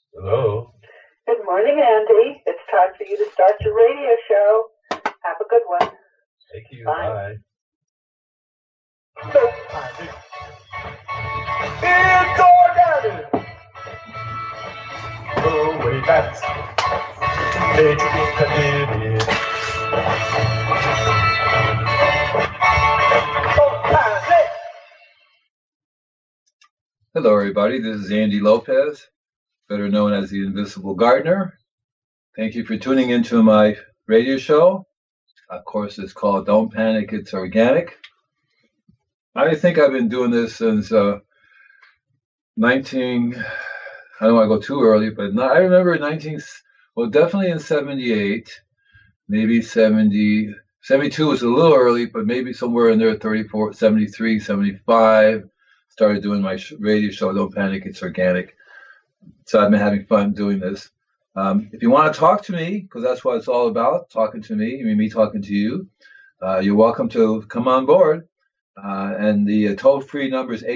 Hello. Good morning, Andy. It's time for you to start your radio show. Have a good one. Thank you. Bye. It's organic. Oh, wait, that's Hello, everybody. This is Andy Lopez, better known as the Invisible Gardener. Thank you for tuning into my radio show. Of course, it's called Don't Panic, It's Organic. I think I've been doing this since I don't want to go too early, but I remember definitely in 78, maybe 70, 72 was a little early, but maybe somewhere in there, 34, 73, 75, started doing my radio show, Don't Panic, It's Organic. So I've been having fun doing this. If you want to talk to me, because that's what it's all about, talking to me, me talking to you, you're welcome to come on board. And the toll-free number is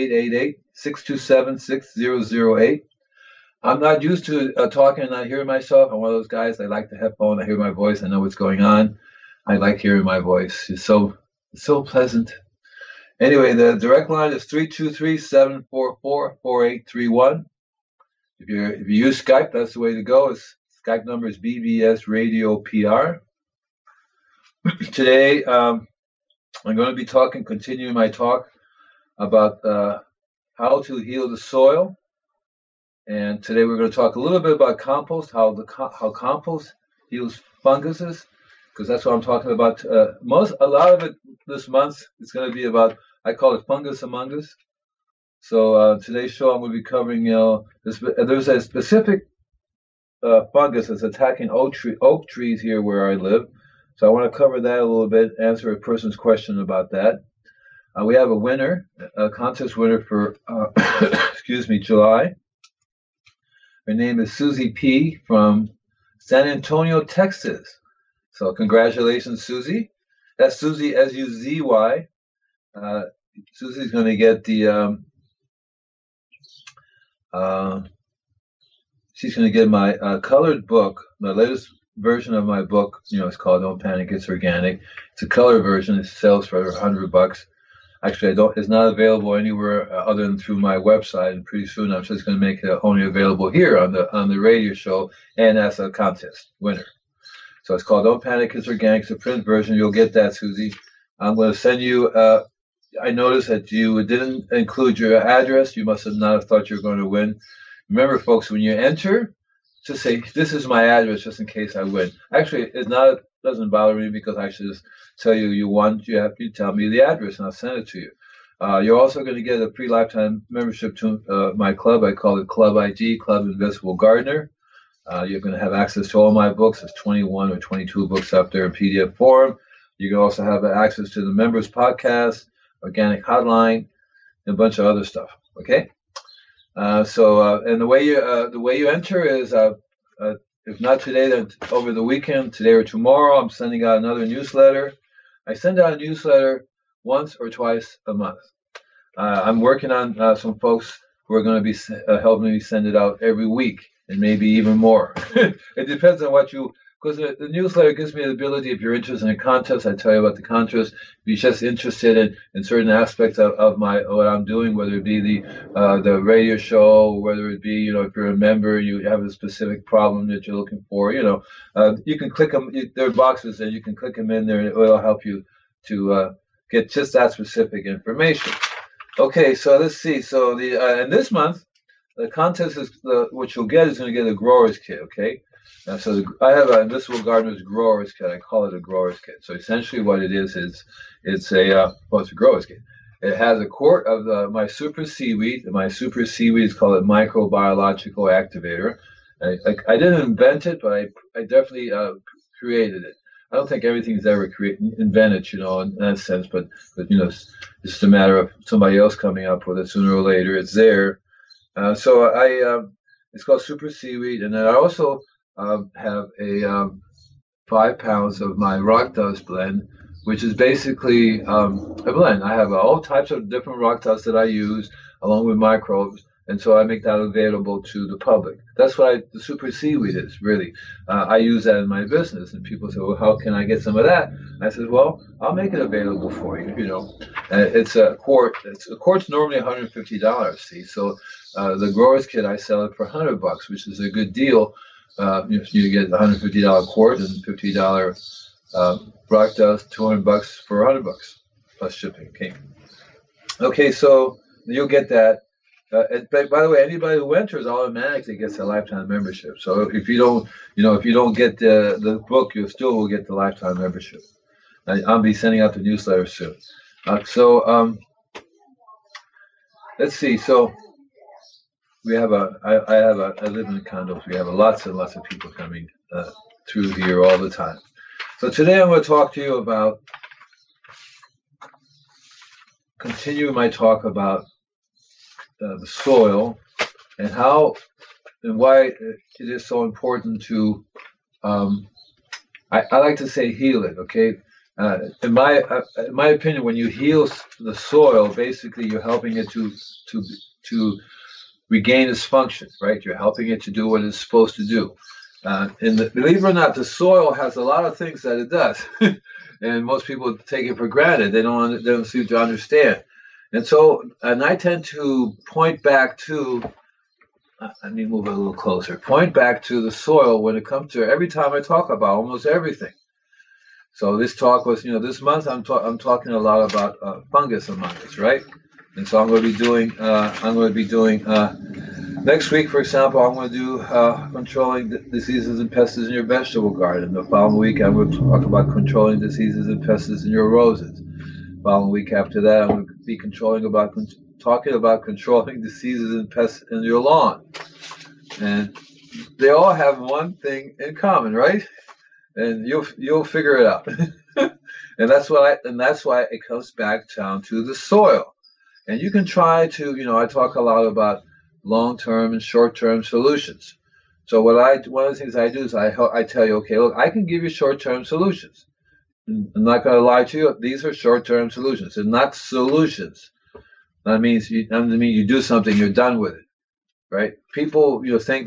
888-627-6008. I'm not used to talking and not hearing myself. I'm one of those guys, I like the headphone, I hear my voice, I know what's going on. I like hearing my voice. It's so pleasant. Anyway, the direct line is 323-744-4831. If you use Skype, that's the way to go. Skype number is BBS Radio PR. Today, I'm going to be continuing my talk about how to heal the soil. And today we're going to talk a little bit about compost, how compost heals funguses, because that's what I'm talking about. A lot of it this month is going to be about, I call it fungus among us. So today's show, I'm going to be covering, there's a specific fungus that's attacking oak trees here where I live. So I want to cover that a little bit, answer a person's question about that. We have a contest winner for, July. Her name is Susie P. from San Antonio, Texas. So congratulations, Susie. That's Susie, S-U-Z-Y. Susie's going to get she's going to get my colored book, my latest version of my book. It's called Don't Panic, It's Organic. It's a color version. It sells for $100. Actually, it's not available anywhere other than through my website. And pretty soon, I'm just going to make it only available here on the radio show and as a contest winner. So it's called Don't Panic, It's Organic. It's a print version. You'll get that, Susie. I'm going to send you. I noticed that you didn't include your address. You must not have thought you were going to win. Remember, folks, when you enter, just say, this is my address, just in case I win. Actually, it doesn't bother me, because I should just tell you won. You have to tell me the address, and I'll send it to you. You're also going to get a free lifetime membership to my club. I call it Club IG, Club Invisible Gardener. You're going to have access to all my books. There's 21 or 22 books up there in PDF form. You can also have access to the members podcast, Organic Hotline, and a bunch of other stuff. Okay. And the way you enter is if not today, then over the weekend, today or tomorrow, I'm sending out another newsletter. I send out a newsletter once or twice a month. I'm working on some folks who are going to be helping me send it out every week, and maybe even more. It depends on because the newsletter gives me the ability, if you're interested in a contest, I tell you about the contest. If you're just interested in certain aspects of what I'm doing, whether it be the radio show, whether it be, if you're a member, you have a specific problem that you're looking for, you can click them. There are boxes and you can click them in there, and it will help you to get just that specific information. Okay, so let's see. So and this month, the contest is what you'll get is going to get a grower's kit. Okay. I have an Invisible Gardener's Growers Kit. I call it a Growers Kit. So essentially what it is it's a Growers Kit. It has a quart of my Super Seaweed. My Super Seaweed is called a Microbiological Activator. I didn't invent it, but I definitely created it. I don't think everything's ever invented, in that sense, but it's just a matter of somebody else coming up with it sooner or later. It's there. It's called Super Seaweed, and then I also have a 5 pounds of my rock dust blend, which is basically a blend. I have all types of different rock dust that I use, along with microbes, And so I make that available to the public. That's what the super seaweed is, really. I use that in my business, and people say, well, how can I get some of that? I said, well, I'll make it available for you, It's a quart. A quart's normally $150, see? So the grower's kit, I sell it for $100, which is a good deal. If you get a $150 quart and $50 product, $200 for $100 plus shipping. Okay, so you'll get that. By the way, anybody who enters automatically gets a lifetime membership. So if you don't get the book, you still will get the lifetime membership. I'll be sending out the newsletter soon. Let's see. So we have I live in condos. We have lots and lots of people coming through here all the time. So today I'm going to talk to you about, continue my talk about the soil and how and why it is so important to, I like to say heal it, okay? In my opinion, when you heal the soil, basically you're helping it to regain its function, right? You're helping it to do what it's supposed to do. Believe it or not, the soil has a lot of things that it does, and most people take it for granted. They don't seem to understand. And so, I tend to point back to, let me move it a little closer, point back to the soil when it comes to every time I talk about almost everything. So this talk was, this month I'm talking a lot about fungus among us, right? And so I'm going to be doing, next week, for example, I'm going to do controlling diseases and pests in your vegetable garden. The following week, I'm going to talk about controlling diseases and pests in your roses. Following week after that, I'm going to be talking about controlling diseases and pests in your lawn. And they all have one thing in common, right? And you'll figure it out. and that's why it comes back down to the soil. And you can try to, I talk a lot about long-term and short-term solutions. So one of the things I do is I tell you, okay, look, I can give you short-term solutions. I'm not going to lie to you. These are short-term solutions. They're not solutions. That means you do something, you're done with it, right? People, think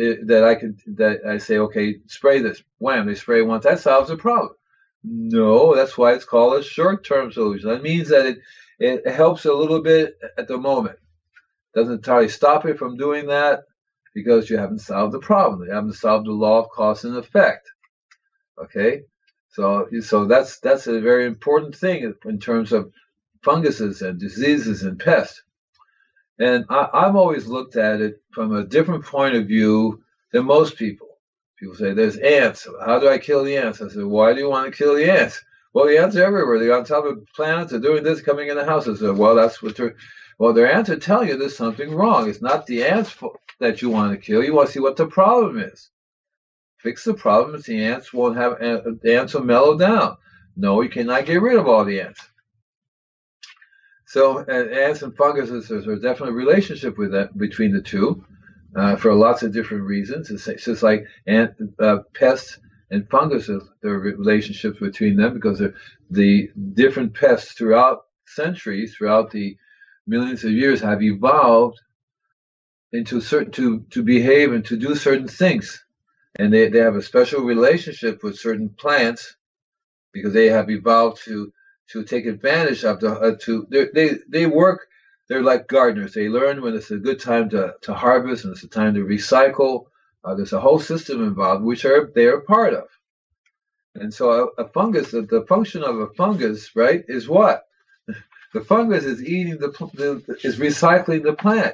that I say, okay, spray this. Wham! They spray once. That solves the problem. No, that's why it's called a short-term solution. That means that it helps a little bit at the moment. Doesn't entirely stop it from doing that because you haven't solved the problem. You haven't solved the law of cause and effect. Okay. So that's a very important thing in terms of funguses and diseases and pests. And I've always looked at it from a different point of view than most people. People say, there's ants. How do I kill the ants? I said, why do you want to kill the ants? Well, the ants are everywhere. They're on top of plants. They're doing this, coming in the house. I said, well, their ants are telling you there's something wrong. It's not the ants that you want to kill. You want to see what the problem is. Fix the problem. The ants will mellow down. No, you cannot get rid of all the ants. So ants and fungus, there's a definite relationship between the two for lots of different reasons. It's just like pests and fungus, there are relationships between them because the different pests throughout centuries, throughout the millions of years, have evolved into to behave and to do certain things. And they have a special relationship with certain plants because they have evolved to take advantage of they work. They're like gardeners. They learn when it's a good time to harvest and it's a time to recycle. There's a whole system involved which they are part of. And so a fungus, the function of a fungus, right, is what? The fungus is eating is recycling the plant,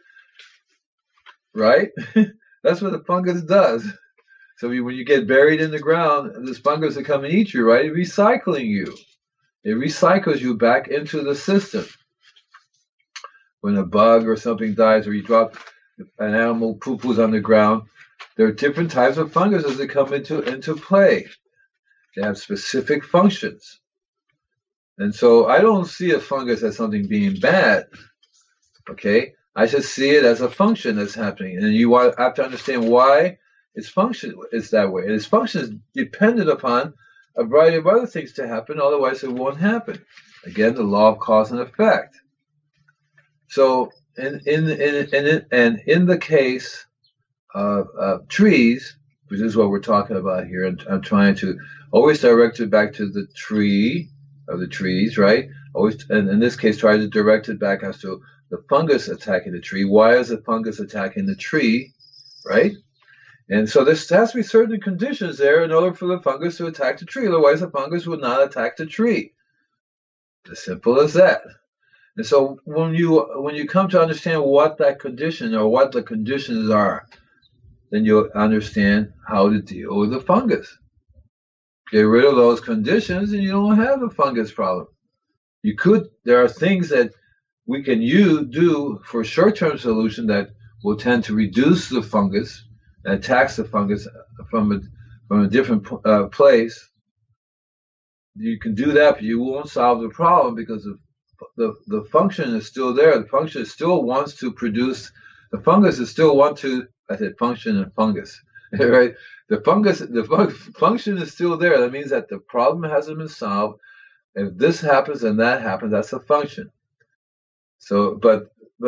right? That's what the fungus does. So when you get buried in the ground, this fungus will come and eat you, right? It's recycling you. It recycles you back into the system. When a bug or something dies, or you drop an animal poo-poos on the ground, there are different types of funguses that come into play. They have specific functions. And so I don't see a fungus as something being bad. Okay? I just see it as a function that's happening. And you have to understand why its function is that way. And its function is dependent upon a variety of other things to happen, otherwise it won't happen. Again, the law of cause and effect. So in the case of trees, which is what we're talking about here, and I'm trying to always direct it back to the tree of the trees, right? Always, and in this case, try to direct it back as to the fungus attacking the tree. Why is the fungus attacking the tree, right? And so there has to be certain conditions there in order for the fungus to attack the tree. Otherwise, the fungus would not attack the tree. As simple as that. And so when you come to understand what that condition or what the conditions are, then you'll understand how to deal with the fungus. Get rid of those conditions and you don't have the fungus problem. There are things that we can do for a short-term solution that will tend to reduce the fungus and attacks the fungus from a different place. You can do that, but you won't solve the problem because the function is still there. The function still wants to produce. The fungus is still want to. I said function and fungus, right? The function is still there. That means that the problem hasn't been solved. If this happens and that happens, that's a function. So, but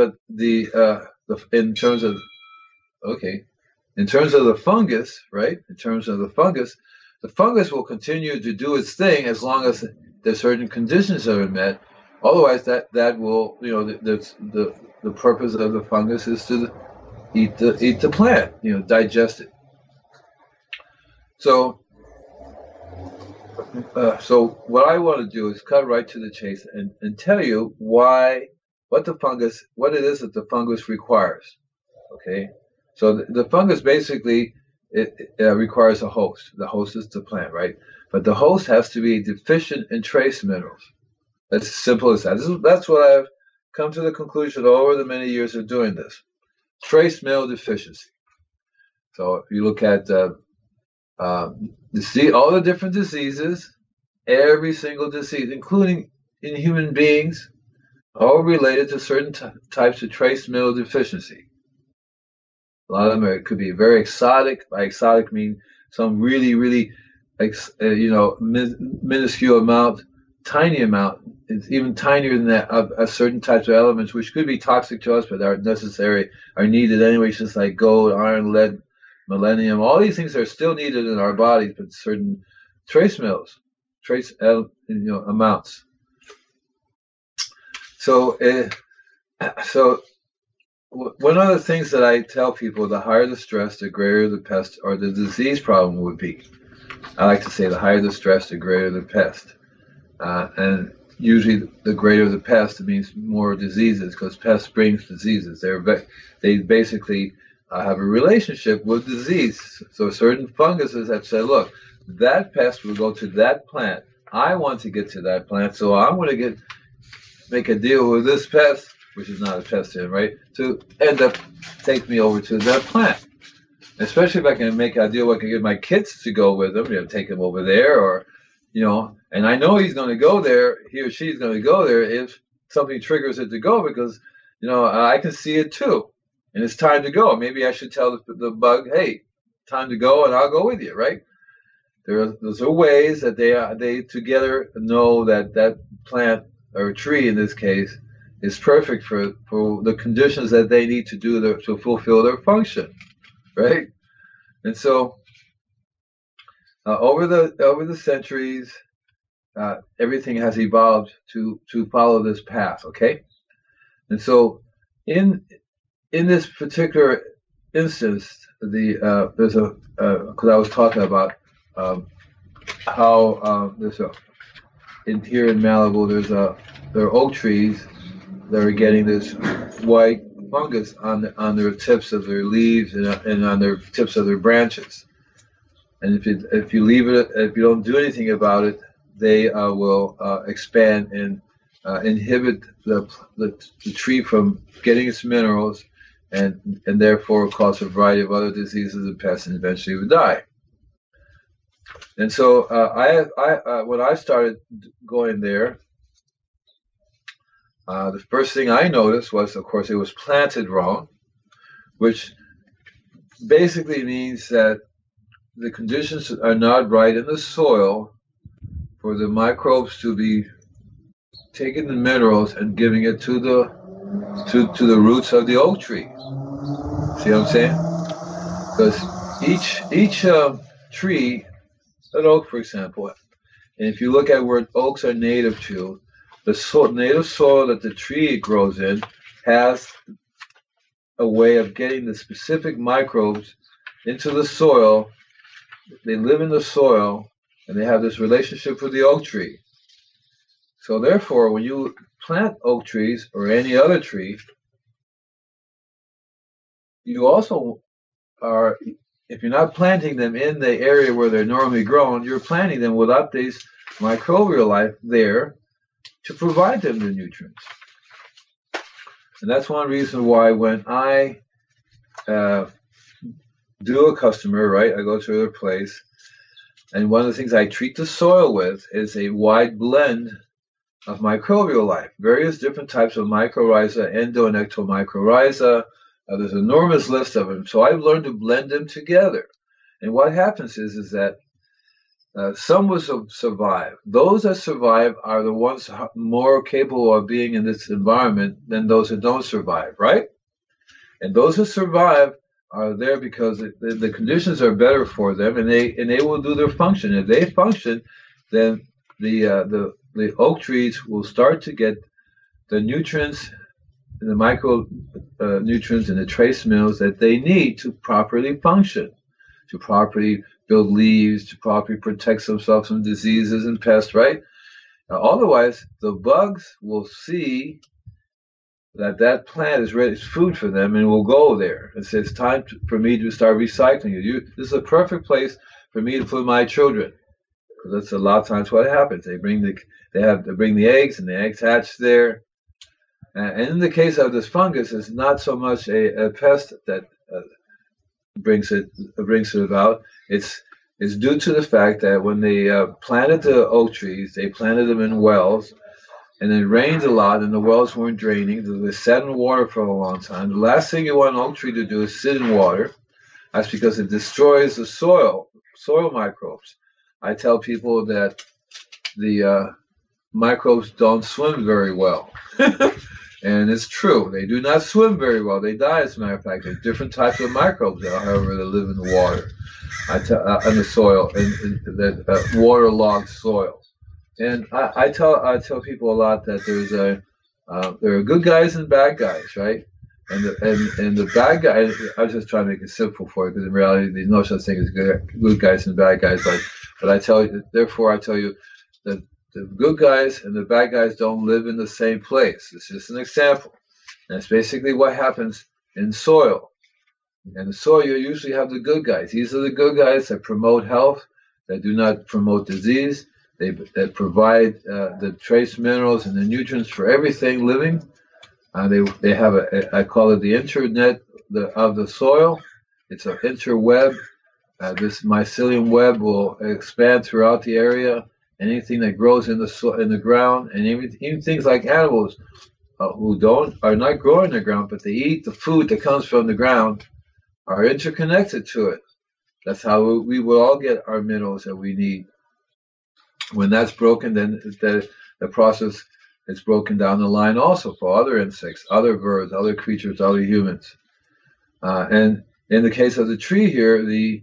in terms of the fungus, right? In terms of the fungus will continue to do its thing as long as there's certain conditions that are met. Otherwise, that will, the purpose of the fungus is to eat the plant, digest it. So what I want to do is cut right to the chase and tell you what it is that the fungus requires. Okay, so the fungus basically it requires a host. The host is the plant, right? But the host has to be deficient in trace minerals. That's as simple as that. That's what I've come to the conclusion over the many years of doing this. Trace mineral deficiency. So if you look at all the different diseases, every single disease, including in human beings, all related to certain types of trace mineral deficiency. A lot of them could be very exotic. By exotic, mean some really, really, minuscule amount, tiny amount. It's even tinier than that of certain types of elements, which could be toxic to us, but aren't necessary, are needed anyway, just like gold, iron, lead, millennium. All these things are still needed in our bodies, but certain trace minerals, amounts. So one of the things that I tell people, the higher the stress, the greater the pest or the disease problem would be. I like to say the higher the stress, the greater the pest. And usually the greater the pest, it means more diseases, because pest brings diseases. They basically have a relationship with disease. So certain funguses have said, look, that pest will go to that plant. I want to get to that plant, so I'm going to make a deal with this pest, which is not a pest here, right, to end up take me over to that plant. Especially if I can make a deal where I can get my kids to go with them, take them over there, or, and I know he's going to go there, he or she's going to go there if something triggers it to go, because, I can see it too, and it's time to go. Maybe I should tell the bug, hey, time to go, and I'll go with you, right? Those are ways that they together know that plant, or tree in this case, is perfect for the conditions that they need to fulfill their function, right? And so over the centuries, everything has evolved to follow this path, okay? And so in this particular instance, there's because I was talking about how there's here in Malibu, there are oak trees that are getting this white fungus on their tips of their leaves and on their tips of their branches. And if you leave it, if you don't do anything about it, they will expand and inhibit the tree from getting its minerals, and therefore cause a variety of other diseases and pests, and eventually would die. And so when I started going there, the first thing I noticed was, of course, it was planted wrong, which basically means that the conditions are not right in the soil for the microbes to be taking the minerals and giving it to to the roots of the oak tree. See what I'm saying? Because each tree, an oak, for example, and if you look at where oaks are native to, the native soil that the tree grows in has a way of getting the specific microbes into the soil. They live in the soil, and they have this relationship with the oak tree. So therefore, when you plant oak trees or any other tree, you also are, if you're not planting them in the area where they're normally grown, you're planting them without this microbial life there to provide them the nutrients. And that's one reason why when I do a customer, right, I go to their place, and one of the things I treat the soil with is a wide blend of microbial life, various different types of mycorrhiza, endo and ectomycorrhiza. There's an enormous list of them. So I've learned to blend them together. And what happens is that some will survive. Those that survive are the ones more capable of being in this environment than those that don't survive, right? And those who survive are there because the conditions are better for them, and they will do their function. If they function, then the oak trees will start to get the nutrients, the micronutrients and the trace minerals that they need to properly function, to properly build leaves, to properly protect themselves from diseases and pests, right? Otherwise, the bugs will see that plant is ready, it's food for them, and will go there and say, it's time for me to start recycling it. This is a perfect place for me to put my children. Because that's a lot of times what happens. They bring the eggs, and the eggs hatch there. And in the case of this fungus, it's not so much a pest that brings it about. It's due to the fact that when they planted the oak trees, they planted them in wells, and it rained a lot, and the wells weren't draining. They sat in water for a long time. The last thing you want an oak tree to do is sit in water. That's because it destroys the soil microbes. I tell people that the microbes don't swim very well. And it's true. They do not swim very well. They die, as a matter of fact. There's different types of microbes, however, that live in the water, in the soil, in that waterlogged soil. And I tell people a lot that there are good guys and bad guys, right? And the bad guys, I was just trying to make it simple for you, because in reality, there's no such thing as good guys and bad guys. But I tell you that the good guys and the bad guys don't live in the same place. It's just an example. And it's basically what happens in soil. In the soil, you usually have the good guys. These are the good guys that promote health, that do not promote disease, that provide the trace minerals and the nutrients for everything living. They have I call it the internet of the soil. It's an interweb. This mycelium web will expand throughout the area. Anything that grows in the ground, and even things like animals who are not growing in the ground, but they eat the food that comes from the ground, are interconnected to it. That's how we will all get our minerals that we need. When that's broken, then the process is broken down the line also for other insects, other birds, other creatures, other humans. And in the case of the tree here,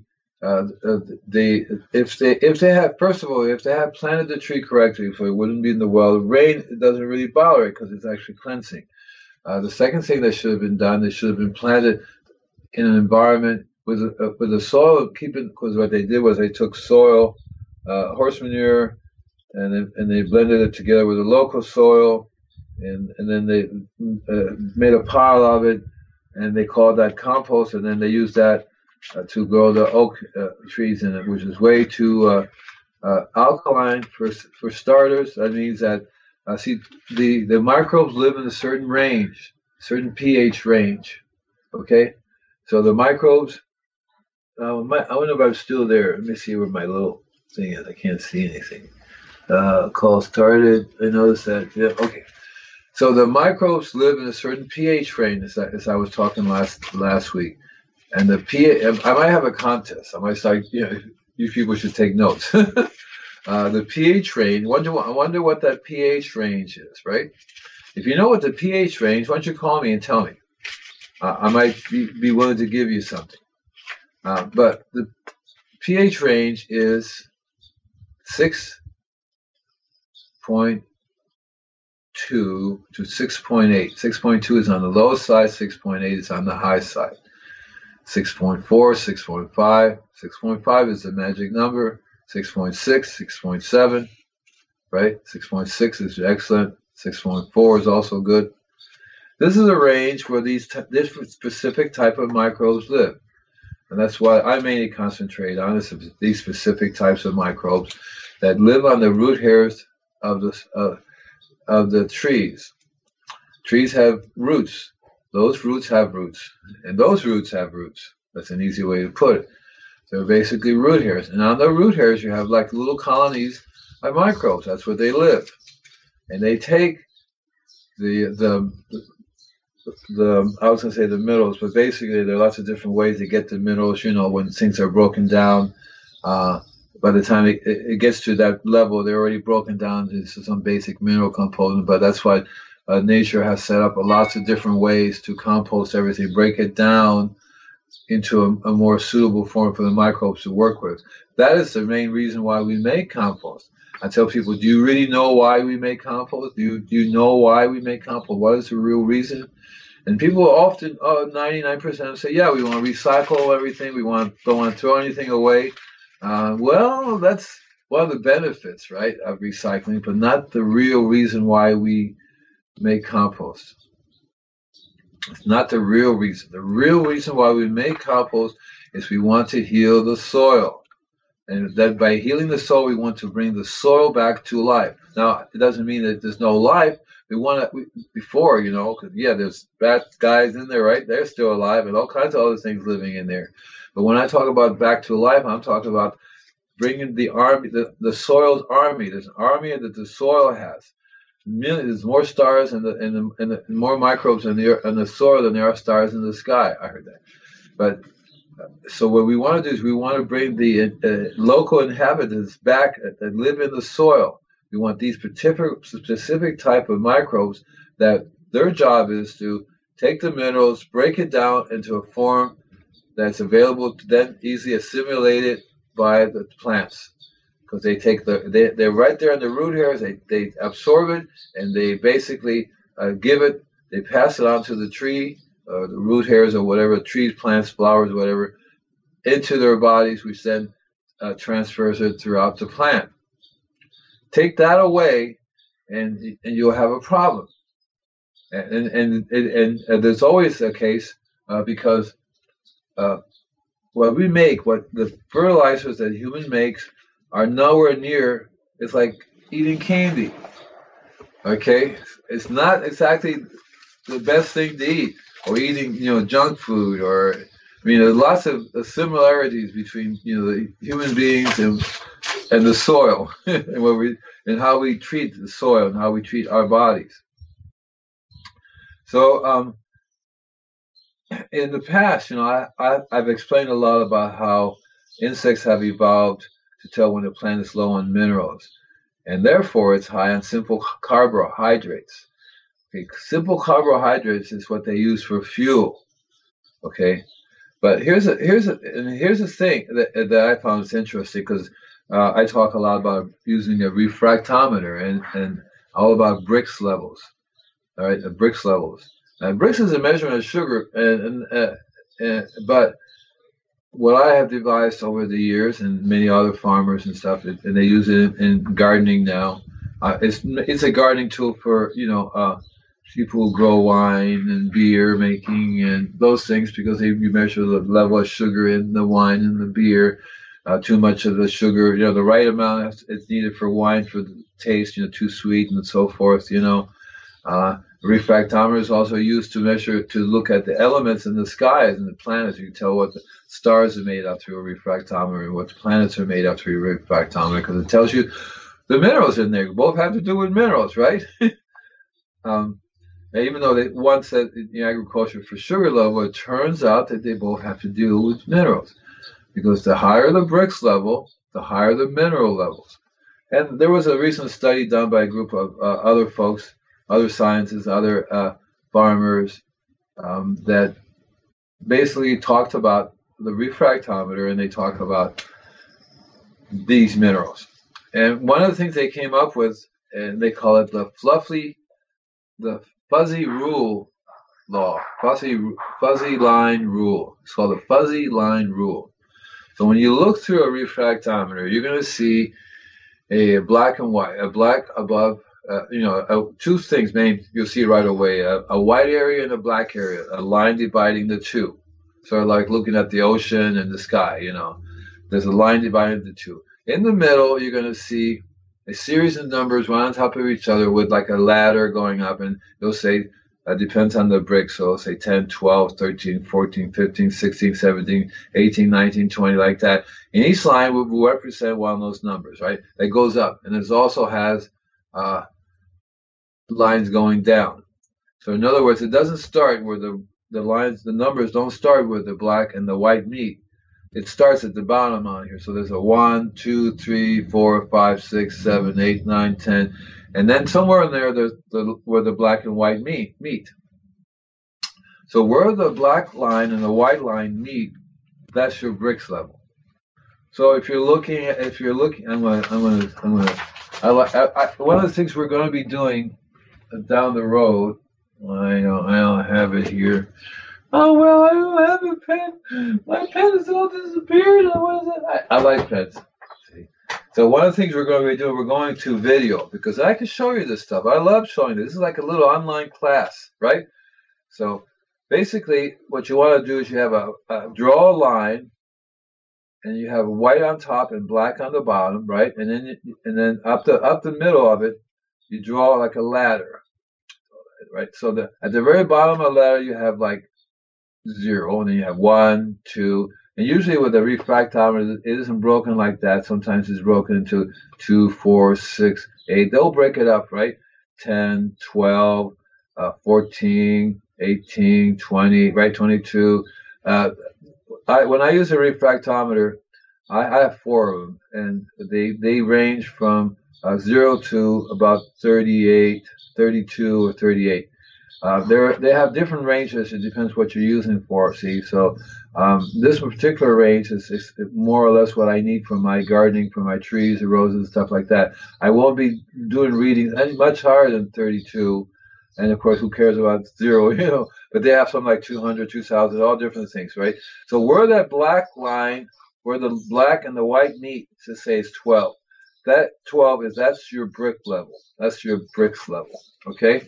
if they have planted the tree correctly, so it wouldn't be in the well, rain doesn't really bother it because it's actually cleansing. The second thing that should have been done, they should have been planted in an environment with the soil, because what they did was they took soil, horse manure, and they blended it together with the local soil, and then they made a pile of it, and they called that compost, and then they used that to grow the oak trees in it, which is way too alkaline for starters. That means that the microbes live in a certain range, certain pH range. Okay, so the microbes. I wonder if I'm still there. Let me see where my little thing is. I can't see anything. Call started. I noticed that. Yeah. Okay. So the microbes live in a certain pH range, as I was talking last week. And the pH, I might have a contest. I might start, you people should take notes. The pH range, I wonder what that pH range is, right? If you know what the pH range, why don't you call me and tell me? I might be willing to give you something. But the pH range is 6.2 to 6.8. 6.2 is on the low side, 6.8 is on the high side. 6.4, 6.5. 6.5 is the magic number. 6.6, 6.7, right? 6.6 is excellent. 6.4 is also good. This is a range where these different specific type of microbes live. And that's why I mainly concentrate on these specific types of microbes that live on the root hairs of the trees. Trees have roots. Those roots have roots. And those roots have roots. That's an easy way to put it. They're basically root hairs. And on the root hairs, you have like little colonies of microbes. That's where they live. And they take I was going to say the minerals, but basically there are lots of different ways to get the minerals. You know, when things are broken down, by the time it gets to that level, they're already broken down into some basic mineral component. But that's why nature has set up lots of different ways to compost everything, break it down into a more suitable form for the microbes to work with. That is the main reason why we make compost. I tell people, do you really know why we make compost? Do you know why we make compost? What is the real reason? And people often, 99% say, yeah, we want to recycle everything. We don't want to throw anything away. Well, that's one of the benefits, right, of recycling, but not the real reason why we make compost. It's not the real reason. The real reason why we make compost is we want to heal the soil. And that by healing the soil, we want to bring the soil back to life. Now, it doesn't mean that there's no life. We want to, before, you know, because, yeah, there's bad guys in there, right? They're still alive and all kinds of other things living in there. But when I talk about back to life, I'm talking about bringing the army, the soil's army. There's an army that the soil has. There's more stars and more microbes in the soil than there are stars in the sky. I heard that. But so what we want to do is we want to bring the local inhabitants back that live in the soil. We want these specific type of microbes that their job is to take the minerals, break it down into a form that's available to then easily assimilated by the plants. Because they take they're right there in the root hairs, they absorb it, and they basically they pass it on to the tree, or the root hairs, or whatever, trees, plants, flowers, whatever, into their bodies, which then transfers it throughout the plant. Take that away, and you'll have a problem. And there's always a case because what the fertilizers that human makes are nowhere near. It's like eating candy. Okay, it's not exactly the best thing to eat, or eating junk food, or there's lots of similarities between the human beings and the soil and how we treat the soil and how we treat our bodies. So in the past, I've explained a lot about how insects have evolved to tell when a plant is low on minerals, and therefore it's high on simple carbohydrates. Okay, simple carbohydrates is what they use for fuel. Okay, but here's a thing that I found interesting, because I talk a lot about using a refractometer and all about Brix levels. All right, the Brix levels. Now, Brix is a measurement of sugar, but what I have devised over the years, and many other farmers and stuff, and they use it in gardening now. It's a gardening tool for people who grow wine and beer making and those things, because you measure the level of sugar in the wine and the beer. Too much of the sugar, the right amount is needed for wine for the taste, too sweet and so forth. Refractometer is also used to look at the elements in the skies and the planets. You can tell what the stars are made of through a refractometer and what the planets are made of through a refractometer, because it tells you the minerals in there. Both have to do with minerals, right? Even though one said in agriculture for sugar level, it turns out that they both have to do with minerals, because the higher the Brix level, the higher the mineral levels. And there was a recent study done by a group of other folks other scientists, other farmers that basically talked about the refractometer, and they talk about these minerals. And one of the things they came up with, and they call it the fuzzy rule law, fuzzy line rule. It's called the fuzzy line rule. So when you look through a refractometer, you're going to see a black and white, a black above, two things. Maybe you'll see right away: a white area and a black area, a line dividing the two. Sort of like looking at the ocean and the sky. There's a line dividing the two. In the middle, you're going to see a series of numbers one on top of each other with like a ladder going up, and it'll say, depends on the brick, so it'll say 10, 12, 13, 14, 15, 16, 17, 18, 19, 20, like that. And each line will represent one of those numbers, right? That goes up. And it also has lines going down. So in other words, it doesn't start where the numbers don't start with the black and the white meet. It starts at the bottom on here. So there's a 1, 2, 3, 4, 5, 6, 7, 8, 9, 10. And then somewhere in there, there's where the black and white meet. So where the black line and the white line meet, that's your Brix level. So if you're looking, one of the things we're going to be doing down the road, I don't have it here. Oh, well, I don't have a pen. My pen has all disappeared. I like pens. See? So one of the things we're going to be doing, we're going to video, because I can show you this stuff. I love showing this. This is like a little online class, right? So basically what you want to do is you have draw a line, and you have white on top and black on the bottom, right? And then up the middle of it, you draw like a ladder, right? So at the very bottom of the ladder, you have like 0, and then you have 1, 2, and usually with a refractometer, it isn't broken like that. Sometimes it's broken into 2, 4, 6, 8. They'll break it up, right? 10, 12, 14, 18, 20, right? 22. When I use a refractometer, I have 4 of them, and they range from 0 to about 38, 32, or 38. They have different ranges. It depends what you're using for. See, so this particular range is more or less what I need for my gardening, for my trees, the roses, and stuff like that. I won't be doing readings any much higher than 32, and of course, who cares about 0? But they have some like 200, 2,000, all different things, right? So where that black line, where the black and the white meet, to say is 12. That 12 that's your brick level. That's your Brix level. Okay.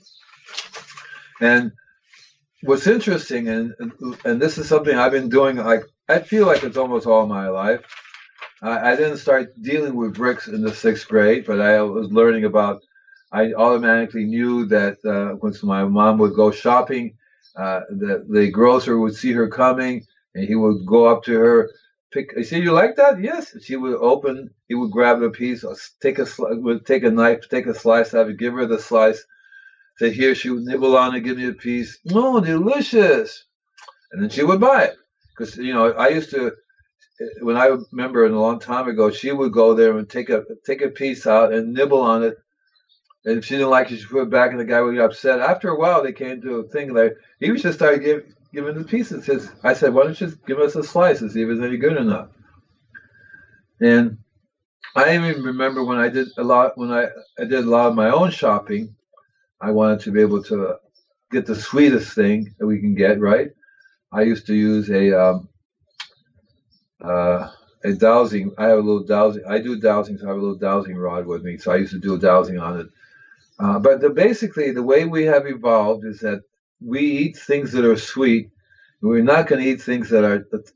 And what's interesting, and this is something I've been doing, like I feel like it's almost all my life. I didn't start dealing with Brix in the 6th grade, but I was learning about. I automatically knew that when my mom would go shopping, the grocer would see her coming, and he would go up to her, you see, you like that? Yes. She would open. He would grab a piece, take a knife, take a slice out of it, give her the slice. Say, here, she would nibble on it, give me a piece. Oh, delicious. And then she would buy it. Because, I used to, when I remember a long time ago, she would go there and take a piece out and nibble on it. And if she didn't like it, she put it back, and the guy would get upset. After a while, they came to a thing like, he was just started giving the pieces. I said, why don't you just give us a slice and see if it's any good enough? And I even remember when I did a lot of my own shopping, I wanted to be able to get the sweetest thing that we can get, right? I used to use a dowsing. I have a little dowsing. I do dowsing, so I have a little dowsing rod with me. So I used to do a dowsing on it. But basically, the way we have evolved is that we eat things that are sweet. We're not going to eat things that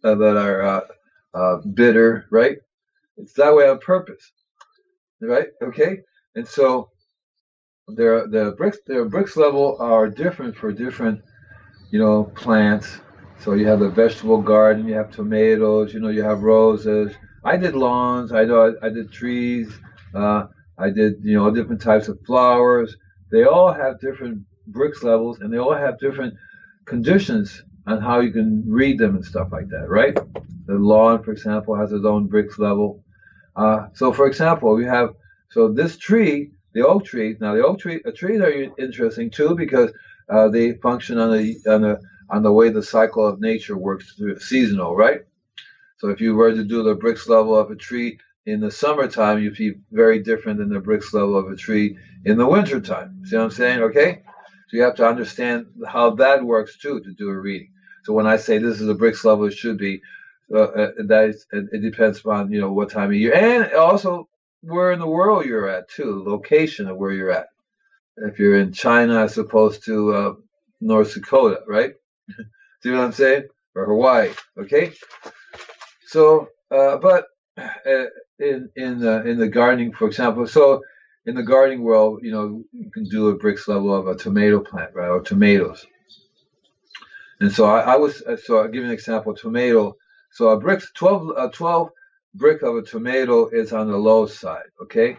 are bitter, right? It's that way on purpose, right? Okay, and so their Brix level are different for different, plants. So you have a vegetable garden, you have tomatoes, you have roses. I did lawns, I did trees, I did different types of flowers. They all have different Brix levels, and they all have different conditions on how you can read them and stuff like that, right? The lawn, for example, has its own Brix level. So for example, this tree the oak tree. Now the trees are interesting too because they function on the way the cycle of nature works through seasonal, right? So if you were to do the Brix level of a tree in the summertime, you'd be very different than the Brix level of a tree in the wintertime. See what I'm saying? Okay? So you have to understand how that works too to do a reading. So when I say this is a Brix level, it should be, it depends upon, what time of year. And also where in the world you're at too, the location of where you're at. If you're in China as opposed to North Dakota, right? See what I'm saying? Or Hawaii, okay? So, but in the gardening, for example, so in the gardening world, you can do a Brix level of a tomato plant, right, or tomatoes. And so I'll give you an example. Tomato. So a Brix 12 brick of a tomato is on the low side. Okay.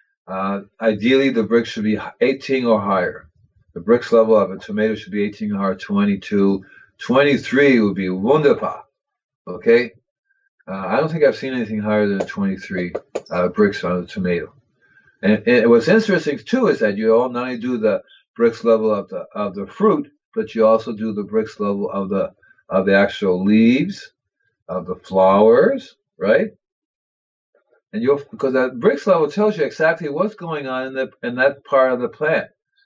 Ideally, the Brix should be 18 or higher. The Brix level of a tomato should be 18 or higher. 22, 23 would be wunderbar. Okay. I don't think I've seen anything higher than 23 Brix on a tomato. And what's interesting too is that you all not only do the Brix level of the fruit, but you also do the Brix level of the actual leaves, of the flowers, right? And because that Brix level tells you exactly what's going on in that part of the plant,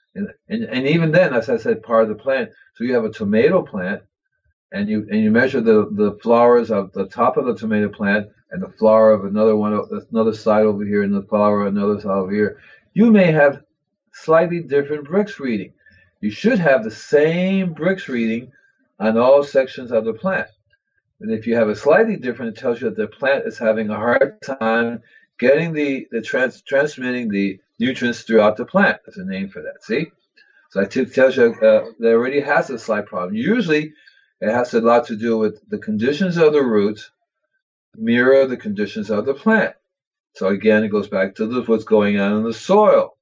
and even then, as I said, part of the plant. So you have a tomato plant, and you measure the flowers of the top of the tomato plant and the flower of another side over here, and the flower of another side over here. You may have slightly different Brix reading. You should have the same Brix reading on all sections of the plant. And if you have a slightly different, it tells you that the plant is having a hard time getting transmitting the nutrients throughout the plant. There's a name for that. See? So it tells you that already has a slight problem. Usually, it has a lot to do with the conditions of the roots mirror the conditions of the plant. So again, it goes back to what's going on in the soil.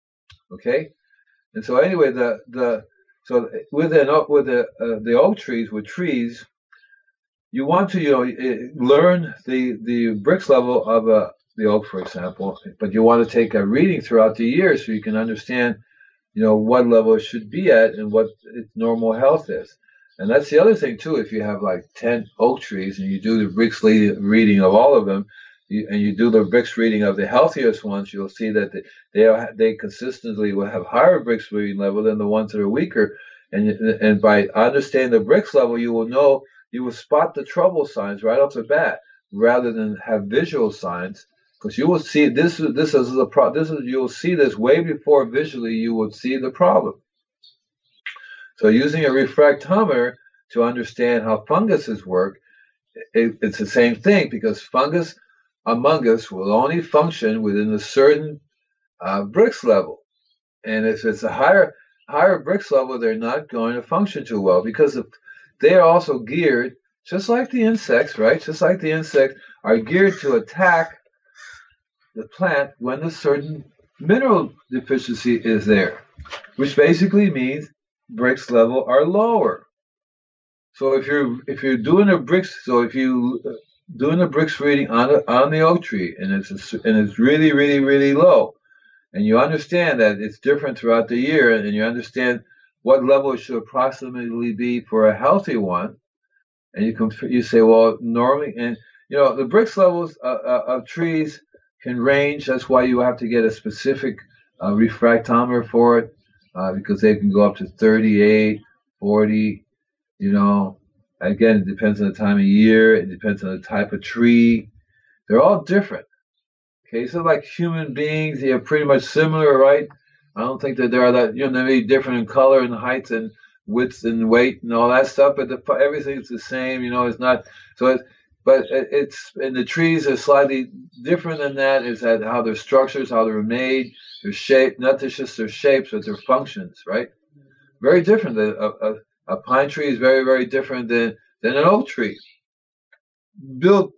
Okay, and so anyway, so with the oak trees, with trees, you want to learn the Brix level of the oak, for example, but you want to take a reading throughout the year so you can understand what level it should be at and what its normal health is. And that's the other thing too. If you have like 10 oak trees and you do the Brix reading of all of them, and you do the Brix reading of the healthiest ones, you'll see that they consistently will have higher Brix reading level than the ones that are weaker. And by understanding the Brix level, you will spot the trouble signs right off the bat, rather than have visual signs, because you will see you'll see this way before visually you will see the problem. So using a refractometer to understand how funguses work, it's the same thing, because fungus among us will only function within a certain Brix level. And if it's a higher Brix level, they're not going to function too well, because they are also geared, just like the insects, right? Just like the insects are geared to attack the plant when a certain mineral deficiency is there, which basically means Brix level are lower. So if you're doing a Brix, doing a Brix reading on the oak tree, and it's really, really, really low, and you understand that it's different throughout the year, and you understand what level it should approximately be for a healthy one, and you say, well, normally, and the Brix levels of trees can range. That's why you have to get a specific refractometer for it. Because they can go up to 38, 40, Again, it depends on the time of year. It depends on the type of tree. They're all different. Okay, so like human beings, they're pretty much similar, right? I don't think that they are that, they may be different in color and height and width and weight and all that stuff, but everything's the same, it's not, but it's, and the trees are slightly different than that, is that how their structures, how they're made, their shape, not just their shapes, but their functions, right? Very different. A pine tree is very, very different than an oak tree. Built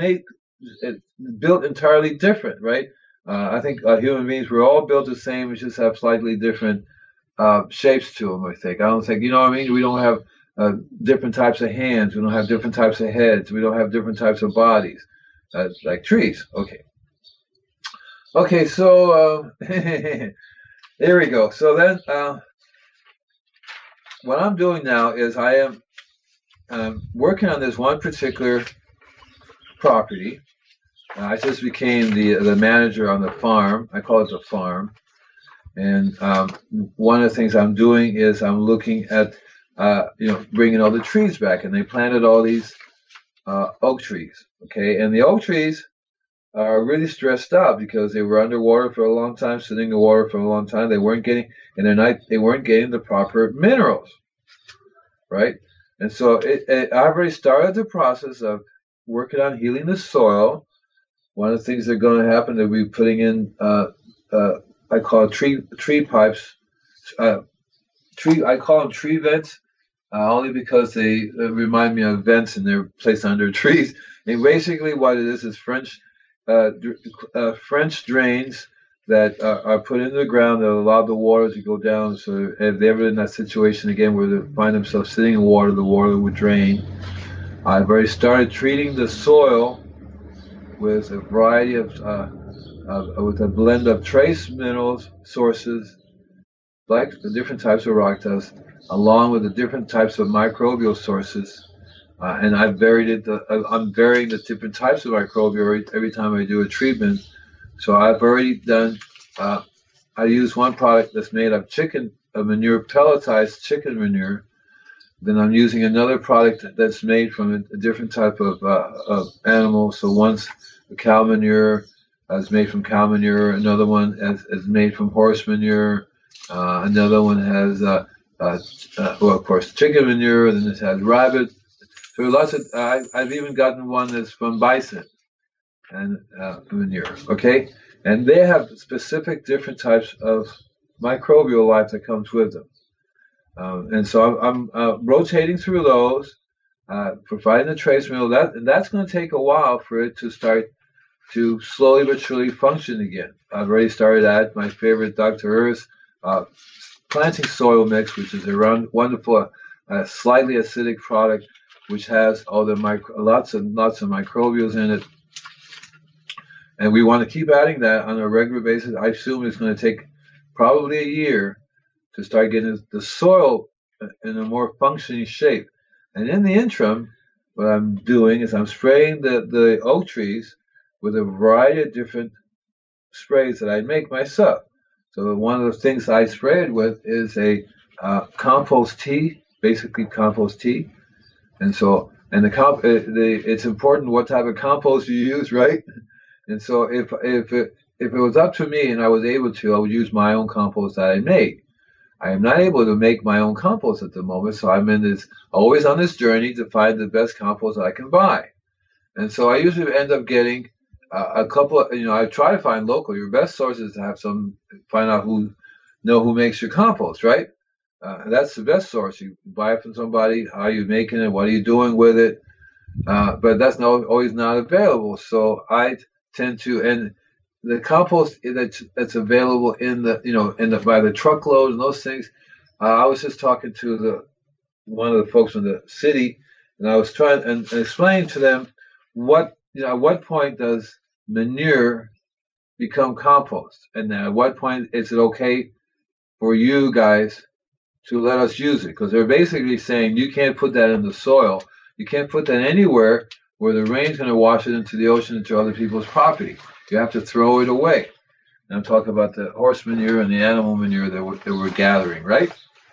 entirely different, right? I think human beings, we're all built the same. We just have slightly different shapes to them, I think. I don't think, we don't have different types of hands. We don't have different types of heads. We don't have different types of bodies, like trees. Okay. Okay, so here we go. So then, what I'm doing now is I am working on this one particular property. I just became the manager on the farm. I call it the farm. And one of the things I'm doing is I'm looking at, bringing all the trees back. And they planted all these oak trees. Okay, and the oak trees are really stressed out because they were underwater for a long time, sitting in the water for a long time. They weren't getting, and they weren't getting the proper minerals, right? And so I've already started the process of working on healing the soil. One of the things that are going to happen, they'll be putting in, I call it tree pipes, I call them tree vents, only because they remind me of vents and they're placed under trees. And basically what it is French drains that are put into the ground that allow the water to go down. So if they're ever in that situation again where they find themselves sitting in water, the water would drain. I've already started treating the soil with a variety of with a blend of trace minerals sources, like the different types of rock dust, along with the different types of microbial sources. And I've varied it. I'm varying the different types of microbial every time I do a treatment. So I've already done. I use one product that's made of chicken manure, pelletized chicken manure. Then I'm using another product that's made from a different type of animal. So one's a cow manure, is made from cow manure. Another one is made from horse manure. Another one has, well, of course, chicken manure. Then it has rabbit. So lots of. I've even gotten one that's from bison and manure. Okay, and they have specific different types of microbial life that comes with them. And so I'm rotating through those, providing the trace mineral. That's going to take a while for it to start to slowly but surely function again. I've already started that. My favorite Dr. Earth's planting soil mix, which is a wonderful, slightly acidic product, which has all the lots of microbials in it. And we want to keep adding that on a regular basis. I assume it's going to take probably a year to start getting the soil in a more functioning shape. And in the interim, what I'm doing is I'm spraying the oak trees with a variety of different sprays that I make myself. So one of the things I spray it with is a compost tea, basically compost tea. And so, it's important what type of compost you use, right? And so if it was up to me and I was able to, I would use my own compost that I make. I am not able to make my own compost at the moment, so I'm always on this journey to find the best compost I can buy. And so I usually end up getting a couple of, I try to find local. Your best source is to find out who makes your compost, right? That's the best source. You buy it from somebody. How are you making it? What are you doing with it? But that's always not available. So I tend to, and the compost that's available by the truckload and those things. I was just talking to one of the folks in the city, and I was trying and explaining to them at what point does manure become compost, and at what point is it okay for you guys to let us use it? Because they're basically saying you can't put that in the soil. You can't put that anywhere where the rain's going to wash it into the ocean, into other people's property. You have to throw it away. And I'm talking about the horse manure and the animal manure that we're gathering, right?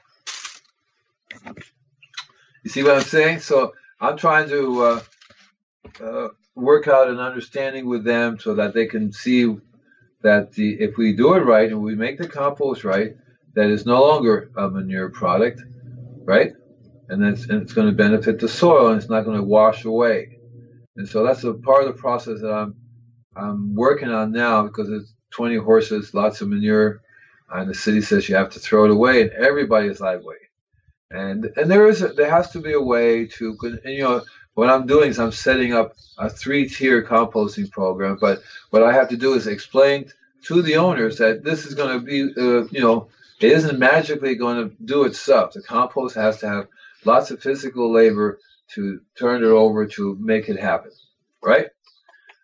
You see what I'm saying? So I'm trying to work out an understanding with them so that they can see that if we do it right and we make the compost right, that is no longer a manure product, right? And it's going to benefit the soil and it's not going to wash away. And so that's a part of the process that I'm working on now, because it's 20 horses, lots of manure, and the city says you have to throw it away, and everybody is that way. And there has to be a way to, and what I'm doing is I'm setting up a 3-tier composting program. But what I have to do is explain to the owners that this is going to be, it isn't magically going to do itself. The compost has to have lots of physical labor to turn it over to make it happen, right?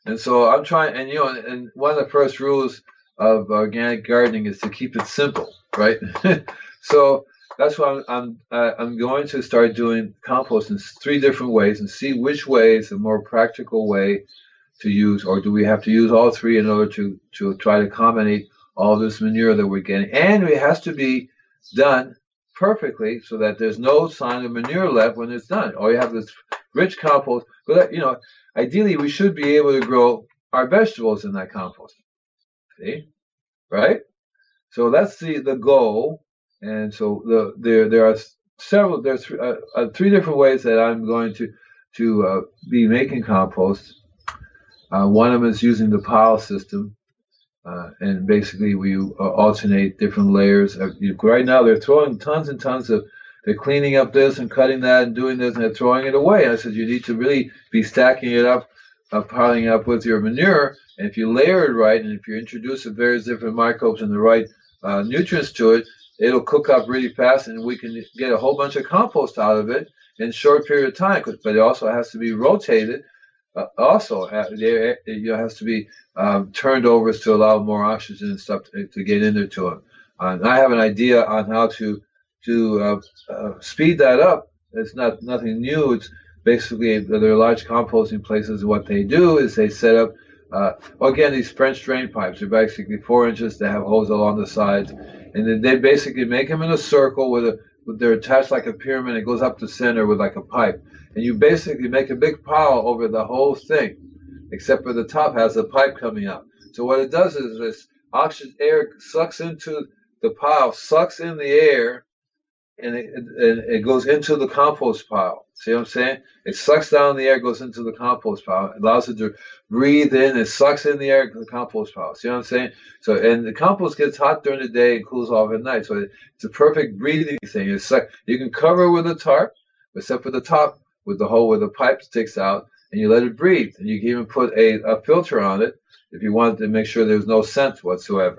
And so I'm trying, and and one of the first rules of organic gardening is to keep it simple, right? So that's why I'm going to start doing compost in 3 different ways and see which way is the more practical way to use, or do we have to use all 3 in order to try to accommodate all this manure that we're getting. And it has to be done perfectly so that there's no sign of manure left when it's done. Or you have this rich compost. But ideally we should be able to grow our vegetables in that compost. See? Right? So that's the goal. And so there are several, there's 3 different ways that I'm going to be making compost. One of them is using the pile system. And basically we alternate different layers. Right now they're throwing tons and tons of, they're cleaning up this and cutting that and doing this and they're throwing it away. And I said, you need to really be stacking it up, piling it up with your manure. And if you layer it right, and if you introduce the various different microbes and the right nutrients to it, it'll cook up really fast and we can get a whole bunch of compost out of it in a short period of time. But it also has to be rotated. It has to be turned over to allow more oxygen and stuff to get in there to it. And I have an idea on how to speed that up. It's nothing new. It's basically there are large composting places. What they do is they set up again these French drain pipes. They're basically 4 inches. They have holes along the sides, and then they basically make them in a circle they're attached like a pyramid. It goes up the center with like a pipe. And you basically make a big pile over the whole thing, except for the top has a pipe coming up. So what it does is this oxygen air sucks into the pile, sucks in the air, and it goes into the compost pile. See what I'm saying? It sucks down the air, goes into the compost pile. It allows it to breathe in. It sucks in the air into the compost pile. See what I'm saying? So, and the compost gets hot during the day and cools off at night. So it's a perfect breathing thing. You can cover it with a tarp, except for the top, with the hole where the pipe sticks out, and you let it breathe. And you can even put a filter on it if you want to make sure there's no scent whatsoever.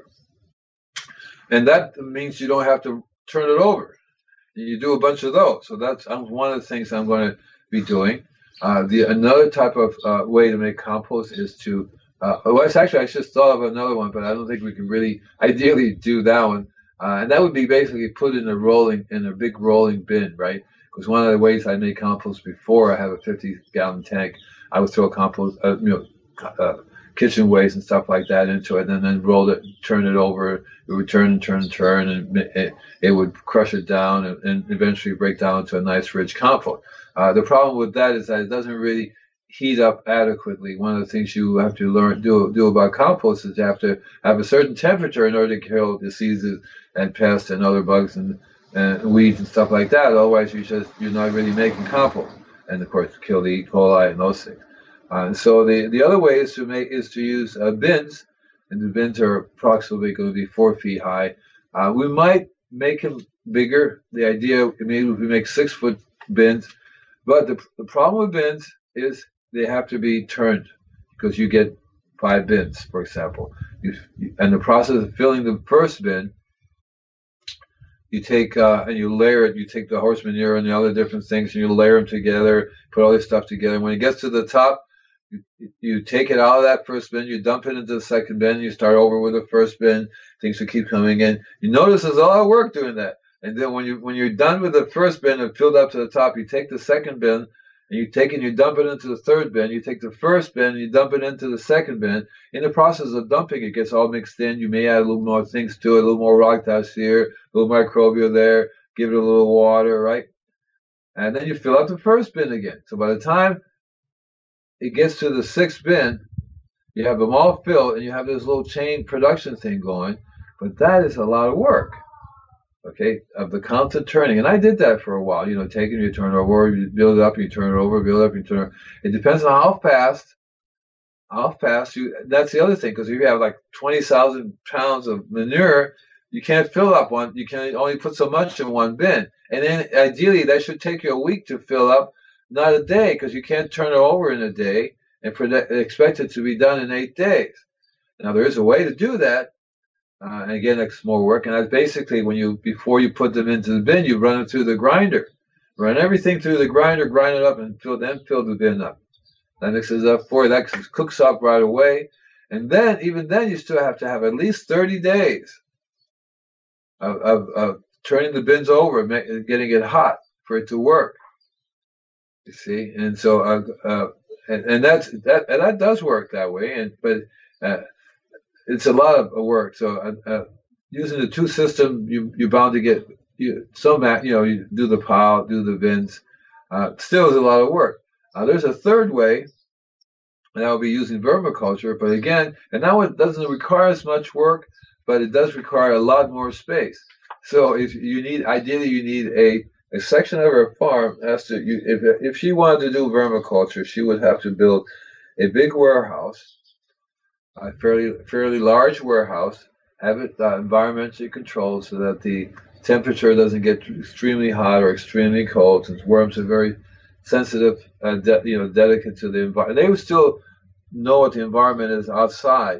And that means you don't have to turn it over. You do a bunch of those. So that's one of the things I'm going to be doing. Another type of way to make compost is to, I just thought of another one, but I don't think we can really ideally do that one. And that would be basically put in a big rolling bin, right? Because one of the ways I made compost before, I have a 50-gallon tank. I would throw compost, kitchen waste and stuff like that into it, and then roll it, turn it over. It would turn, and it would crush it down and eventually break down into a nice, rich compost. The problem with that is that it doesn't really heat up adequately. One of the things you have to do about compost is you have to have a certain temperature in order to kill diseases and pests and other bugs and weeds and stuff like that. Otherwise, you're not really making compost, and of course, kill the E. coli and those things. So the other way is to use bins, and the bins are approximately going to be 4 feet high. We might make them bigger. The idea, maybe if we make 6-foot bins, but the problem with bins is they have to be turned because you get 5 bins, for example. And the process of filling the first bin, you take and you layer it. You take the horse manure and the other different things, and you layer them together, put all this stuff together. And when it gets to the top, you take it out of that first bin, you dump it into the second bin, you start over with the first bin. Things will keep coming in. You notice there's a lot of work doing that. And then when you're done with the first bin and filled up to the top, you take the second bin and you dump it into the third bin. You take the first bin and you dump it into the second bin. In the process of dumping, it gets all mixed in. You may add a little more things to it, a little more rock dust here, a little microbial there, give it a little water, right? And then you fill up the first bin again. So by the time it gets to the 6th bin, you have them all filled and you have this little chain production thing going. But that is a lot of work. Okay, of the constant turning. And I did that for a while, taking you turn over, you build it up, you turn it over, build it up, you turn it over. It depends on how fast that's the other thing, because if you have like 20,000 pounds of manure, you can't fill up one, you can only put so much in one bin. And then ideally that should take you a week to fill up, not a day, because you can't turn it over in a day and expect it to be done in 8 days. Now there is a way to do that. And again, that's more work. And that's basically before you put them into the bin, you run them through the grinder. Run everything through the grinder, grind it up, and fill the bin up. That mixes up for you. That cooks up right away. And then, even then, you still have to have at least 30 days of turning the bins over, getting it hot for it to work. You see, and so and that does work that way. But it's a lot of work. So using the two system, you're bound to get some. You do the pile, do the bins. Still is a lot of work. There's a third way, and that would be using vermiculture. But again, and that one doesn't require as much work, but it does require a lot more space. So ideally you need a section of her farm if she wanted to do vermiculture, she would have to build a big warehouse, a fairly large warehouse, have it environmentally controlled so that the temperature doesn't get extremely hot or extremely cold, since worms are very sensitive, delicate to the environment. They would still know what the environment is outside,